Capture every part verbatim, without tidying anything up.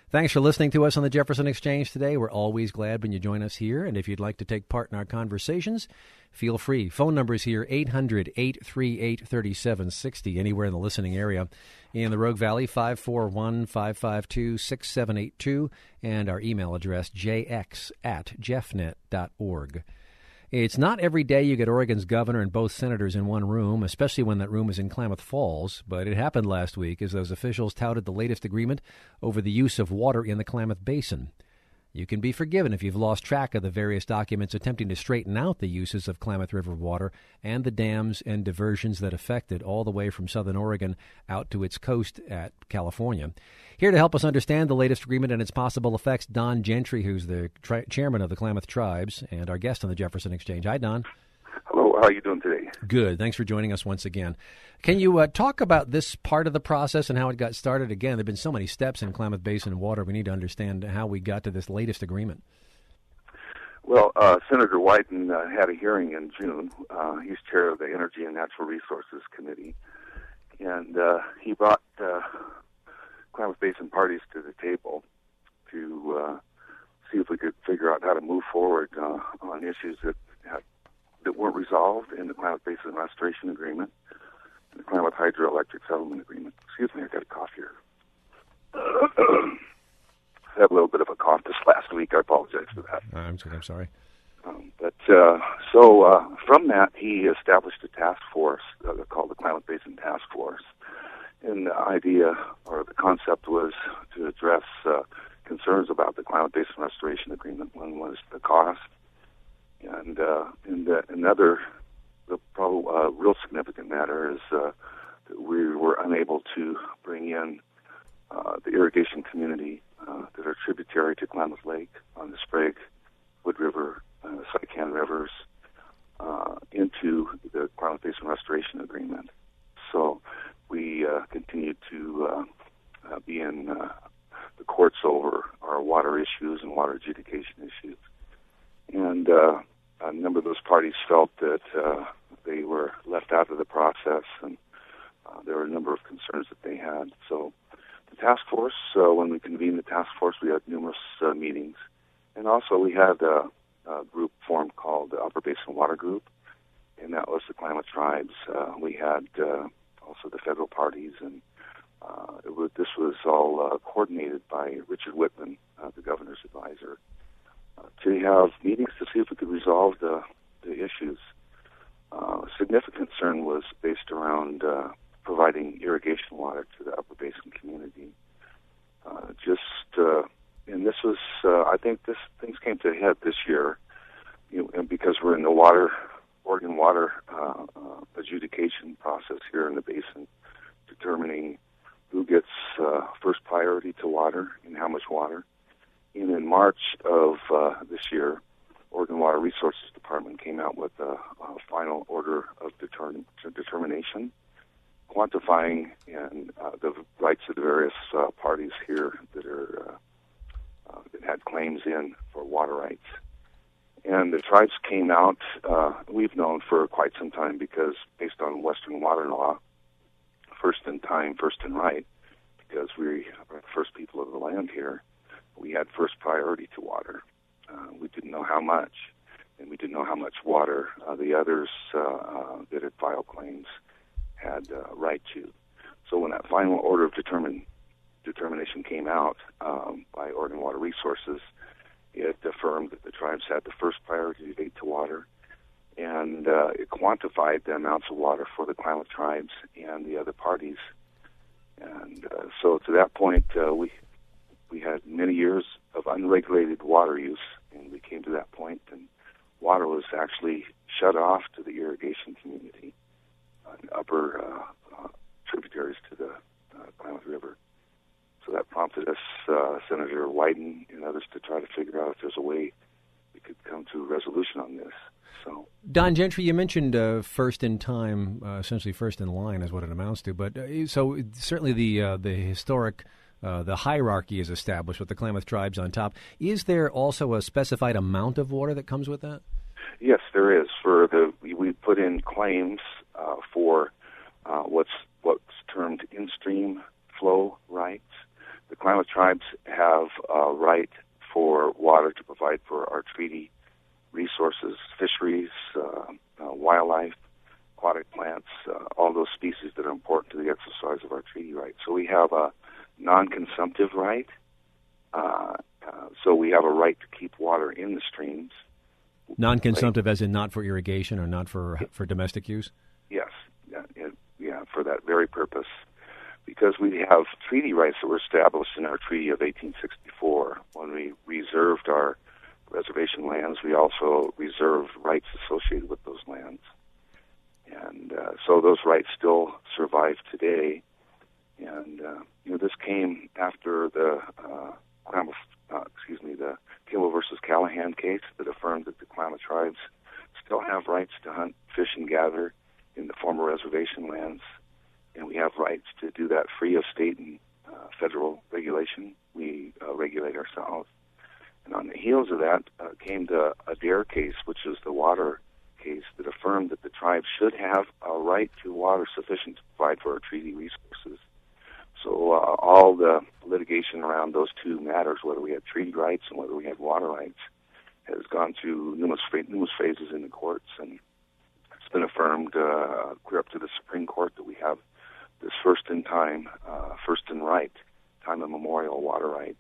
Thanks for listening to us on the Jefferson Exchange today. We're always glad when you join us here. And if you'd like to take part in our conversations, feel free. Phone numbers here, eight hundred, eight three eight, three seven six zero, anywhere in the listening area. In the Rogue Valley, five four one, five five two, six seven eight two. And our email address, j x at jeffnet dot org. It's not every day you get Oregon's governor and both senators in one room, especially when that room is in Klamath Falls, but it happened last week as those officials touted the latest agreement over the use of water in the Klamath Basin. You can be forgiven if you've lost track of the various documents attempting to straighten out the uses of Klamath River water and the dams and diversions that affect it all the way from southern Oregon out to its coast at California. Here to help us understand the latest agreement and its possible effects, Don Gentry, who's the tri- chairman of the Klamath Tribes and our guest on the Jefferson Exchange. Hi, Don. Hello. How are you doing today? Good. Thanks for joining us once again. Can you uh, talk about this part of the process and how it got started? Again, there have been so many steps in Klamath Basin water. We need to understand how we got to this latest agreement. Well, uh, Senator Wyden uh, had a hearing in June. Uh, he's chair of the Energy and Natural Resources Committee. And uh, he brought uh, Klamath Basin parties to the table to uh, see if we could figure out how to move forward uh, on issues that had that weren't resolved in the Klamath Basin Restoration Agreement, the Klamath Hydroelectric Settlement Agreement. Excuse me, I got a cough here. I had a little bit of a cough this last week. I apologize for that. I'm, I'm sorry. Um, but uh, so uh, from that, he established a task force uh, called the Klamath Basin Task Force. And the idea or the concept was to address uh, concerns about the Klamath Basin Restoration Agreement. One was the cost. And uh, in the, another, the probably uh, real significant matter is uh, that we were unable to bring in uh, the irrigation community uh, that are tributary to Klamath Lake on the Sprague, Wood River, uh, Saikan Rivers uh, into the Klamath Basin Restoration Agreement. So we uh, continued to uh, uh, be in uh, the courts over our water issues and water adjudication issues. And uh, a number of those parties felt that uh, they were left out of the process, and uh, there were a number of concerns that they had. So the task force, uh, when we convened the task force, we had numerous uh, meetings. And also we had a, a group formed called the Upper Basin Water Group, and that was the Klamath Tribes. Uh, we had uh, also the federal parties, and uh, it was, this was all uh, coordinated by Richard Whitman, uh, the governor's advisor, to have meetings to see if we could resolve the, the issues. Uh, significant concern was based around uh, providing irrigation water to the Upper Basin community. Uh, just, uh, and this was, uh, I think this things came to a head this year, you know, and because we're in the water, Oregon water uh, uh, adjudication process here in the basin, determining who gets uh, first priority to water and how much water. And in March of uh, this year, Oregon Water Resources Department came out with a, a final order of deter- determination, quantifying and uh, the rights of the various uh, parties here that are uh, uh, that had claims in for water rights. And the tribes came out. Uh, we've known for quite some time because, based on Western water law, first in time, first in right, because we are the first people of the land here. We had first priority to water. Uh, we didn't know how much, and we didn't know how much water uh, the others uh, uh, that had filed claims had uh, right to. So when that final order of determine, determination came out um, by Oregon Water Resources, it affirmed that the tribes had the first priority date to water, and uh, it quantified the amounts of water for the Klamath Tribes and the other parties. And uh, so to that point, uh, we We had many years of unregulated water use, and we came to that point, and water was actually shut off to the irrigation community, uh, upper uh, uh, tributaries to the uh, Klamath River. So that prompted us, uh, Senator Wyden and others, to try to figure out if there's a way we could come to a resolution on this. So, Don Gentry, you mentioned uh, first in time, uh, essentially first in line is what it amounts to. But uh, so certainly the uh, the historic Uh, the hierarchy is established with the Klamath Tribes on top. Is there also a specified amount of water that comes with that? Yes, there is. For the we, we put in claims uh, for uh, what's what's termed in-stream flow rights. the Klamath tribes have a right for water to provide for our treaty resources, fisheries, uh, uh, wildlife, aquatic plants, uh, all those species that are important to the exercise of our treaty rights. So we have a non-consumptive right. Uh, uh, so we have a right to keep water in the streams. Non-consumptive as in not for irrigation or not for for domestic use? Yes, yeah, it, yeah, for that very purpose. Because we have treaty rights that were established in our Treaty of eighteen sixty-four. When we reserved our reservation lands, we also reserved rights associated with those lands. And uh, so those rights still survive today. And, uh, you know, this came after the, uh, Klamath, uh, excuse me, the Kimball versus Callahan case that affirmed that the Klamath tribes still have rights to hunt, fish, and gather in the former reservation lands. And we have rights to do that free of state and uh, federal regulation. We uh, regulate ourselves. And on the heels of that uh, came the Adair case, which is the water case that affirmed that the tribes should have a right to water sufficient to provide for our treaty resources. So uh, all the litigation around those two matters, whether we had treaty rights and whether we had water rights, has gone through numerous, numerous phases in the courts, and it's been affirmed uh, clear up to the Supreme Court that we have this first in time, uh, first in right, time immemorial water right.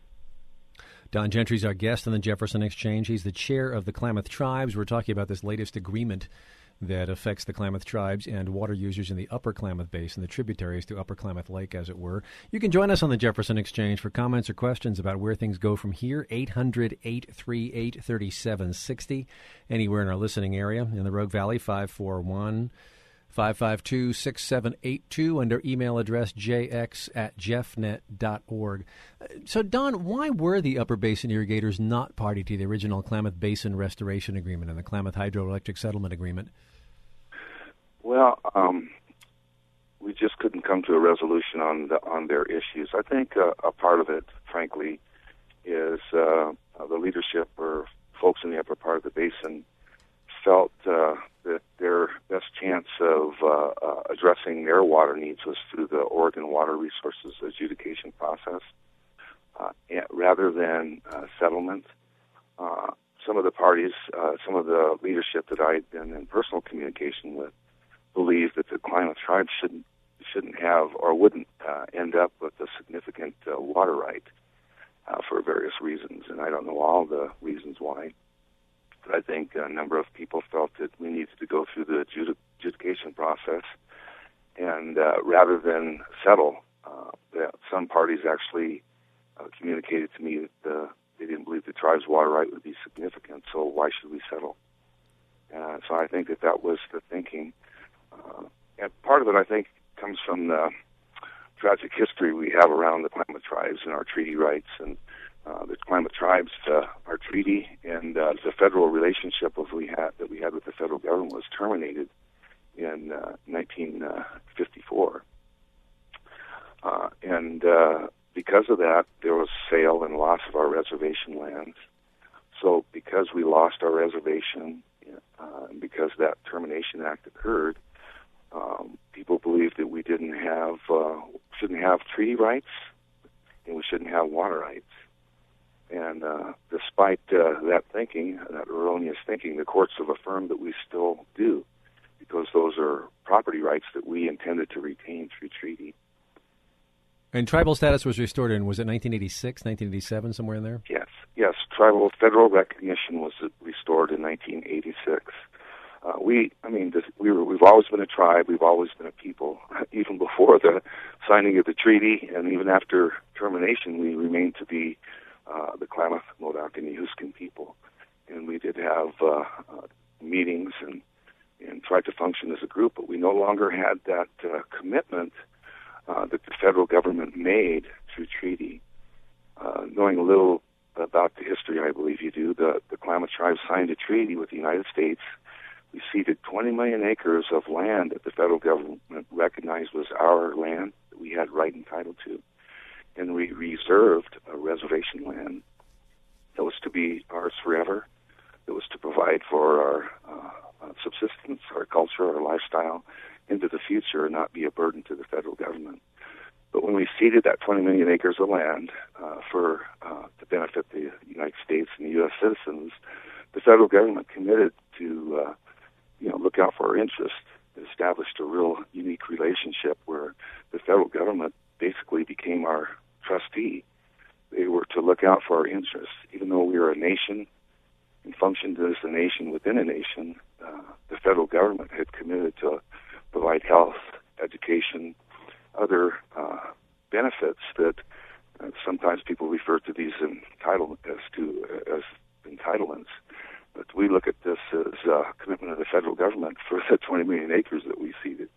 Don Gentry's our guest on the Jefferson Exchange. He's the chair of the Klamath Tribes. We're talking about this latest agreement that affects the Klamath Tribes and water users in the Upper Klamath Basin, the tributaries to Upper Klamath Lake, as it were. You can join us on the Jefferson Exchange for comments or questions about where things go from here, eight hundred, eight three eight, three seven six zero. Anywhere in our listening area, in the Rogue Valley, five four one, five five two, six seven eight two, and our email address, j x at jeffnet dot org. So, Don, why were the Upper Basin irrigators not party to the original Klamath Basin Restoration Agreement and the Klamath Hydroelectric Settlement Agreement? Well, um, we just couldn't come to a resolution on the, on their issues. I think uh, a part of it, frankly, is uh, the leadership or folks in the upper part of the basin felt uh, that their best chance of uh, uh, addressing their water needs was through the Oregon Water Resources adjudication process, uh, rather than uh, settlement. Uh, some of the parties, uh, some of the leadership that I'd been in personal communication with, believe that the Klamath tribes shouldn't shouldn't have or wouldn't uh, end up with a significant uh, water right uh, for various reasons, and I don't know all the reasons why. But I think a number of people felt that we needed to go through the adjudication process, and uh, rather than settle, uh, that some parties actually uh, communicated to me that uh, they didn't believe the tribe's water right would be significant, so why should we settle? Uh, so I think that that was the thinking. Uh, and part of it, I think, comes from the tragic history we have around the Klamath tribes and our treaty rights. And uh, the Klamath tribes, uh, our treaty, and uh, the federal relationship of we had that we had with the federal government was terminated in uh, nineteen fifty-four. Uh, and uh, because of that, there was sale and loss of our reservation lands. So because we lost our reservation, uh, and because that Termination Act occurred, Um, people believed that we didn't have, uh, shouldn't have treaty rights, and we shouldn't have water rights. And uh, despite uh, that thinking, that erroneous thinking, the courts have affirmed that we still do, because those are property rights that we intended to retain through treaty. And tribal status was restored in, was it nineteen eighty-six, nineteen eighty-seven, somewhere in there? Yes, yes. Tribal federal recognition was restored in nineteen eighty-six. Uh, we, I mean, this, we were, we've always been a tribe. We've always been a people. Even before the signing of the treaty, and even after termination, we remained to be uh, the Klamath, Modoc, and Yehuskin people. And we did have uh, uh, meetings and, and tried to function as a group, but we no longer had that uh, commitment uh, that the federal government made through treaty. Uh, knowing a little about the history, I believe you do, the, the Klamath tribes signed a treaty with the United States. We ceded twenty million acres of land that the federal government recognized was our land that we had right and title to. And we reserved a reservation land that was to be ours forever, that was to provide for our uh, subsistence, our culture, our lifestyle into the future and not be a burden to the federal government. But when we ceded that twenty million acres of land uh, for uh, to benefit the United States and the U S citizens, the federal government committed to uh, you know look out for our interests. It established a real unique relationship where the federal government basically became our trustee. They were to look out for our interests, even though we are a nation and functioned as a nation within a nation. Uh, the federal government had committed to provide health, education, other uh, benefits that uh, sometimes people refer to these entitle as to as entitlements. But we look at this as a commitment of the federal government for the twenty million acres that we ceded.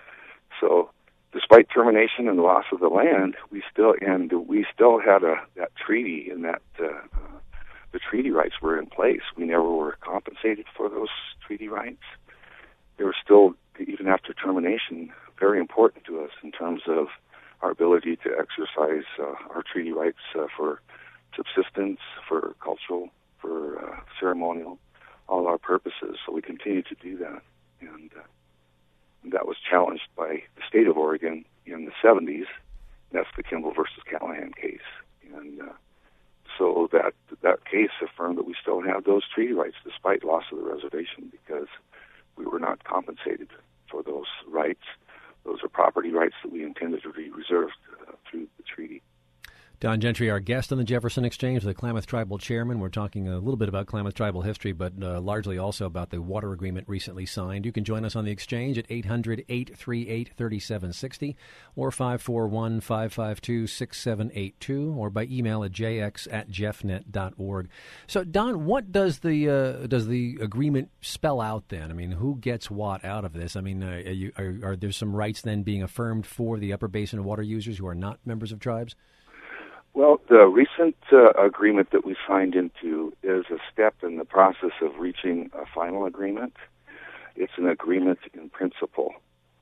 So, despite termination and the loss of the land, we still and we still had a that treaty, and that uh, the treaty rights were in place. We never were compensated for those treaty rights. They were still, even after termination, very important to us in terms of our ability to exercise uh, our treaty rights uh, for subsistence, for cultural, for uh, ceremonial, all our purposes. So we continue to do that. And uh, that was challenged by the state of Oregon in the seventies. That's the Kimball versus Callahan case. And uh, so that that case affirmed that we still have those treaty rights despite loss of the reservation, because we were not compensated for those rights. Those are property rights that we intended to be reserved uh, through the treaty. Don Gentry, our guest on the Jefferson Exchange, the Klamath Tribal Chairman. We're talking a little bit about Klamath Tribal history, but uh, largely also about the water agreement recently signed. You can join us on the Exchange at eight hundred, eight three eight, three seven six zero or five four one, five five two, six seven eight two, or by email at j x at jeffnet dot org. So, Don, what does the uh, does the agreement spell out then? I mean, who gets what out of this? I mean, uh, are, you, are, are there some rights then being affirmed for the Upper Basin water users who are not members of tribes? Well, the recent uh, agreement that we signed into is a step in the process of reaching a final agreement. It's an agreement in principle.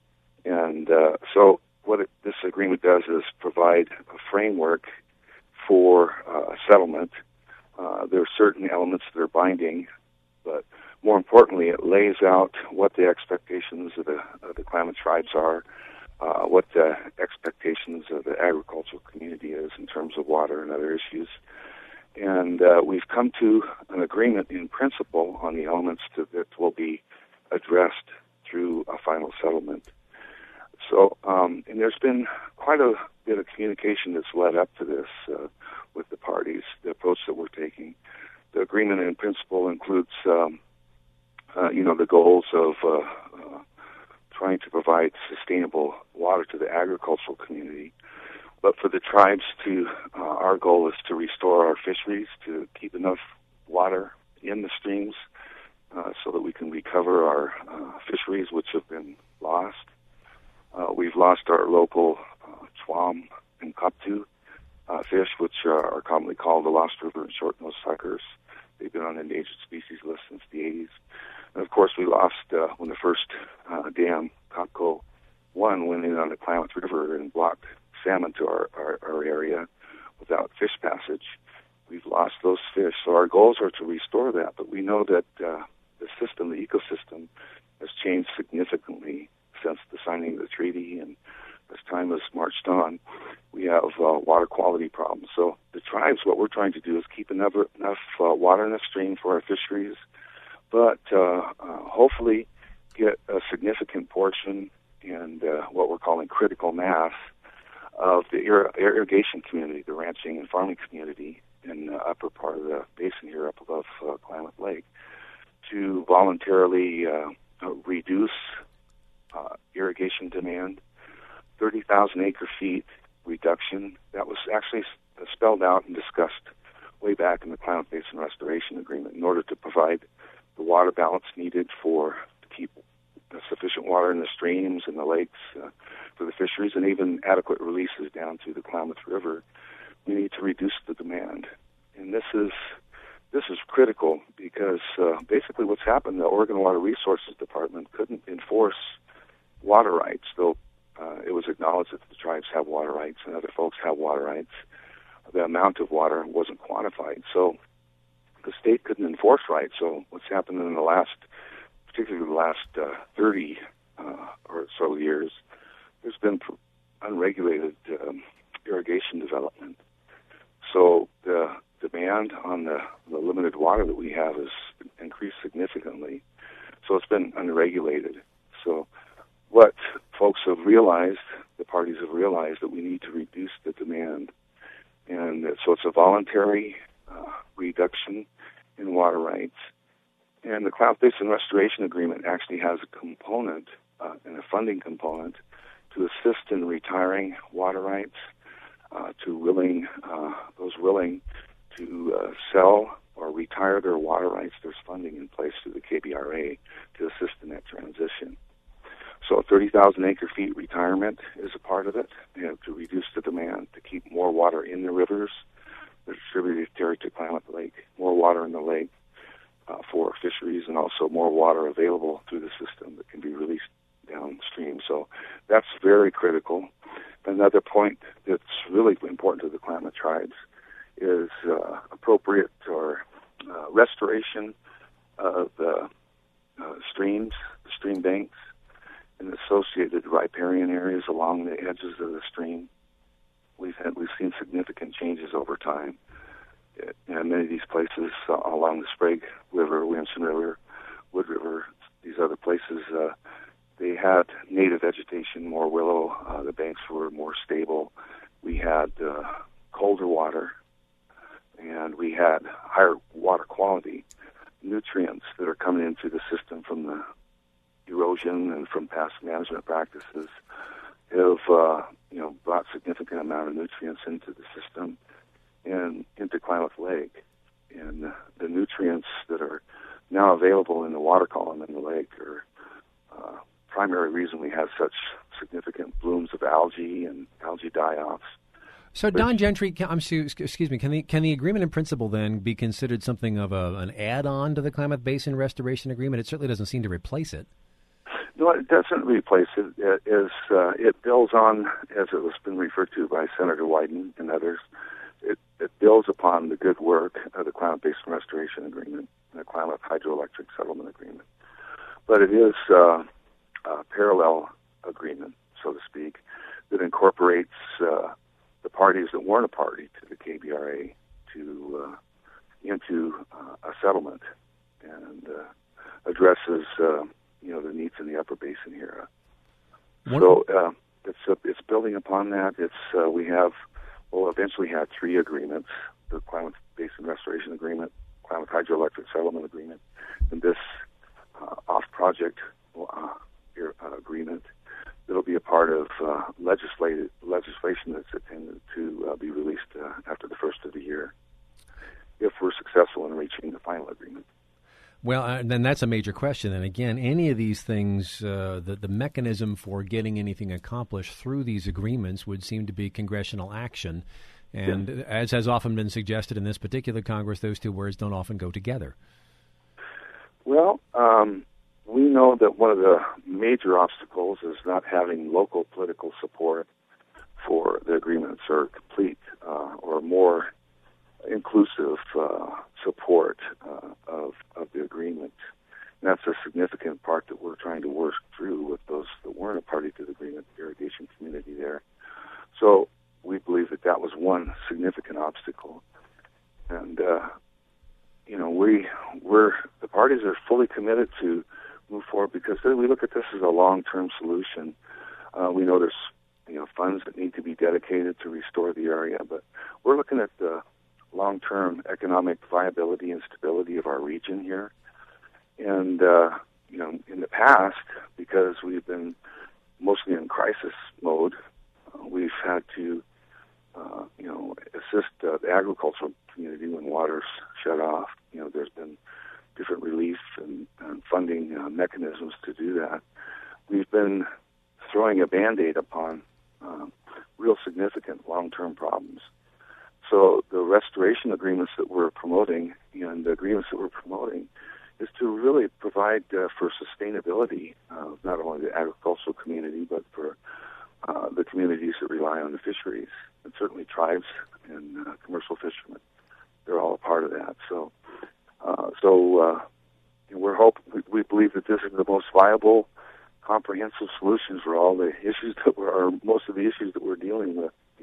And uh, so what it, this agreement does is provide a framework for uh, a settlement. Uh, there are certain elements that are binding, but more importantly, it lays out what the expectations of the, of the Klamath tribes are, Uh, what the expectations of the agricultural community is in terms of water and other issues. And uh, we've come to an agreement in principle on the elements to, that will be addressed through a final settlement. So, um, and there's been quite a bit of communication that's led up to this uh, with the parties, the approach that we're taking. The agreement in principle includes, um, uh, you know, the goals of uh, uh, trying to provide sustainable water to the agricultural community. But for the tribes to, uh, our goal is to restore our fisheries, to keep enough water in the streams uh, so that we can recover our uh, fisheries which have been lost. Uh, we've lost our local uh, Chwam and Kaptu uh, fish, which are, are commonly called the Lost River and Short-Nosed Suckers. They've been on the endangered species list since the eighties. And of course, we lost uh, when the first uh, dam, Kopko one, went in on the Klamath River and blocked salmon to our, our, our area without fish passage. We've lost those fish. So our goals are to restore that. But we know that uh, the system, the ecosystem, has changed significantly since the signing of the treaty. And as time has marched on, we have uh, water quality problems. So the tribes, what we're trying to do is keep enough, enough uh, water in the stream for our fisheries, but uh, uh, hopefully get a significant portion and uh, what we're calling critical mass of the ir- irrigation community, the ranching and farming community in the upper part of the basin here up above uh, Klamath Lake, to voluntarily uh, uh, reduce uh, irrigation demand, thirty thousand acre feet reduction. That was actually spelled out and discussed way back in the Klamath Basin Restoration Agreement in order to provide the water balance needed for to keep sufficient water in the streams and the lakes uh, for the fisheries, and even adequate releases down to the Klamath River. We need to reduce the demand, and this is this is critical because uh, basically what's happened, the Oregon Water Resources Department couldn't enforce water rights, though uh, it was acknowledged that the tribes have water rights and other folks have water rights. The amount of water wasn't quantified, so the state couldn't enforce rights. So what's happened in the last, particularly the last uh, thirty uh, or so years, there's been unregulated um, irrigation development. So the demand on the, the limited water that we have has increased significantly. So it's been unregulated. So what folks have realized, the parties have realized, that we need to reduce the demand. And so it's a voluntary uh, reduction in water rights. And the Klamath Basin Restoration Agreement actually has a component, uh, and a funding component, to assist in retiring water rights uh, to willing, uh, those willing to uh, sell or retire their water rights. There's funding in place through the K B R A to assist in that transition. So thirty thousand acre feet retirement is a part of it, you know, to reduce the demand, to keep more water in the rivers, the tributary to Klamath Lake, more water in the lake uh, for fisheries, and also more water available through the system that can be released downstream. So that's very critical. Another point that's really important to the Klamath tribes is uh, appropriate or uh, restoration of the uh, streams, the stream banks, and associated riparian areas along the edges of the stream. We've had we've seen significant changes over time. And many of these places uh, along the Sprague River, Williamson River, Wood River, these other places, uh, they had native vegetation, more willow. Uh, the banks were more stable. We had uh, colder water, and we had higher water quality. Nutrients that are coming into the system from the erosion and from past management practices have uh, you know brought significant amount of nutrients into the system and into Klamath Lake. And uh, the nutrients that are now available in the water column in the lake are uh, primary reason we have such significant blooms of algae and algae die-offs. So, Don Gentry, can, I'm, excuse me, can the, can the agreement in principle then be considered something of a, an add-on to the Klamath Basin Restoration Agreement? It certainly doesn't seem to replace it. No, it doesn't replace it. It, is, uh, it builds on, as it was been referred to by Senator Wyden and others, it, it builds upon the good work of the Klamath Basin Restoration Agreement and the Klamath Hydroelectric Settlement Agreement. But it is uh, a parallel agreement, so to speak, that incorporates uh, the parties that weren't a party to the K B R A to uh, into uh, a settlement and uh, addresses uh, you know the needs in the Upper Basin here. What? So uh, it's uh, it's building upon that. It's uh, we have we'll eventually have three agreements: the Klamath Basin Restoration Agreement, Klamath Hydroelectric Settlement Agreement, and this uh, off-project uh, agreement. It'll be a part of uh, legislative legislation that's intended to uh, be released uh, after the first of the year, if we're successful in reaching the final agreement. Well, uh, then that's a major question. And again, any of these things, uh, the, the mechanism for getting anything accomplished through these agreements would seem to be congressional action. And yeah. As has often been suggested in this particular Congress, those two words don't often go together. Well, um, we know that one of the major obstacles is not having local political support for the agreements or complete uh, or more inclusive uh, support uh, of, of the agreement. And that's a significant part that we're trying to work through with those that weren't a party to the agreement, the irrigation community there. So we believe that that was one significant obstacle. And, uh, you know, we, we're, the parties are fully committed to move forward because we look at this as a long-term solution. Uh, we know there's, you know, funds that need to be dedicated to restore the area, but we're looking at the long-term economic viability and stability of our region here. And, uh, you know, in the past, because we've been mostly in crisis mode, uh, we've had to, uh, you know, assist uh, the agricultural community when water's shut off. You know, there's been different relief and, and funding uh, mechanisms to do that. We've been throwing a Band-Aid upon uh, real significant long-term problems. So the restoration agreements that we're promoting and the agreements that we're promoting is to really provide uh, for sustainability, uh, not only the agricultural community, but for uh, the communities that rely on the fisheries, and certainly tribes and uh, commercial fishermen. They're all a part of that. So Uh, so uh, we're hope we, we believe that this is the most viable, comprehensive solutions for all the issues that we're, or most of the issues that we're dealing with here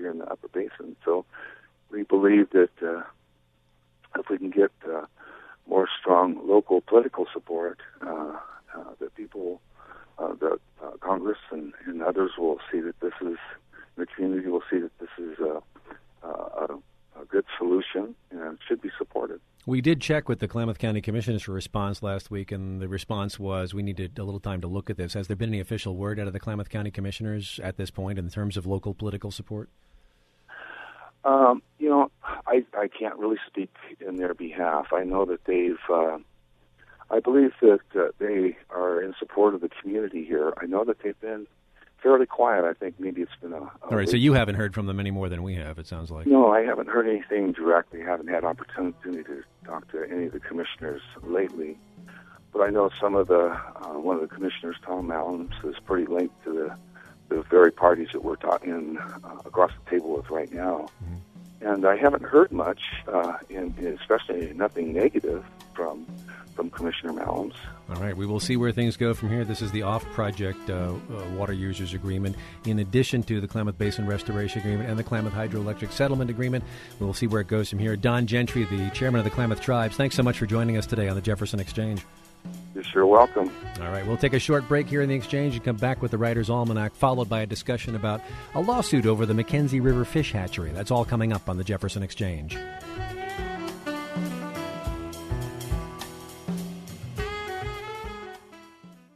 here in the Upper Basin. So we believe that uh, if we can get uh, more strong local political support, uh, uh, that people, uh, that uh, Congress and, and others will see that this is, the community will see that this is a, a, a good solution and should be supported. We did check with the Klamath County Commissioners for response last week, and the response was we needed a little time to look at this. Has there been any official word out of the Klamath County Commissioners at this point in terms of local political support? Um, you know, I, I can't really speak in their behalf. I know that they've, uh, I believe that uh, they are in support of the community here. I know that they've been fairly quiet. I think maybe it's been a... a All right, week. So you haven't heard from them any more than we have, it sounds like. No, I haven't heard anything directly. I haven't had opportunity to talk to any of the commissioners lately. But I know some of the, uh, one of the commissioners, Tom Malams, is pretty linked to the, the very parties that we're talking uh, across the table with right now. Mm-hmm. And I haven't heard much, uh, in, in especially nothing negative from from Commissioner Malams. All right, we will see where things go from here. This is the off-project uh, uh, water users agreement, in addition to the Klamath Basin Restoration Agreement and the Klamath Hydroelectric Settlement Agreement. We will see where it goes from here. Don Gentry, the chairman of the Klamath Tribes, thanks so much for joining us today on the Jefferson Exchange. You're sure welcome. All right, we'll take a short break here in the Exchange and come back with the Writer's Almanac, followed by a discussion about a lawsuit over the Mackenzie River Fish Hatchery. That's all coming up on the Jefferson Exchange.